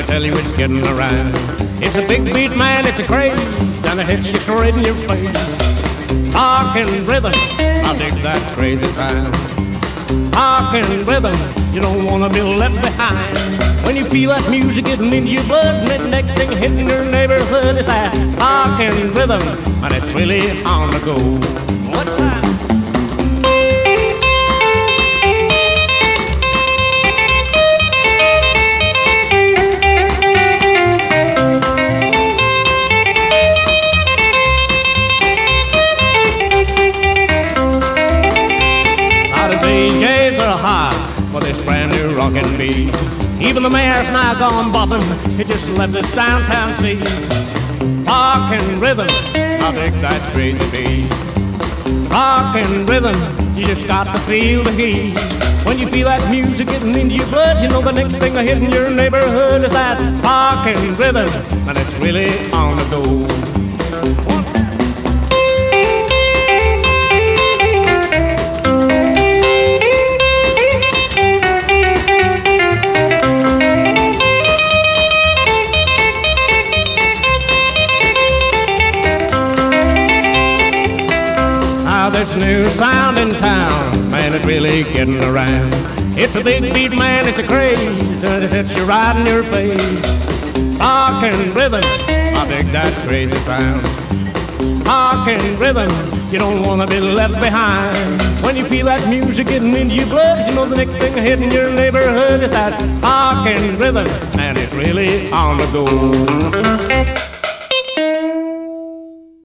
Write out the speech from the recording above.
tell you it's getting around. It's a big beat, man, it's a craze, and it hits you straight in your face. Talking rhythm, I dig that crazy sound. Talking rhythm, you don't wanna be left behind. When you feel that music getting into your blood, and the next thing hitting your neighborhood is that talking rhythm, and it's really on the go. One time. DJs are hot for this brand new rockin' beat. Even the mayor's now gone bopping, it just left this downtown scene. Talking rhythm, I dig that crazy beat. Talking rhythm, you just got to feel the heat. When you feel that music getting into your blood, you know the next thing hitting your neighborhood is that talking rhythm, and it's really on the go. This new sound in town, man, it's really getting around. It's a big beat, man, it's a craze, and it hits you right in your face. Talking rhythm, I dig that crazy sound. Talking rhythm, you don't wanna be left behind. When you feel that music getting into your blood, you know the next thing hitting your neighborhood is that talking rhythm, and it's really on the go.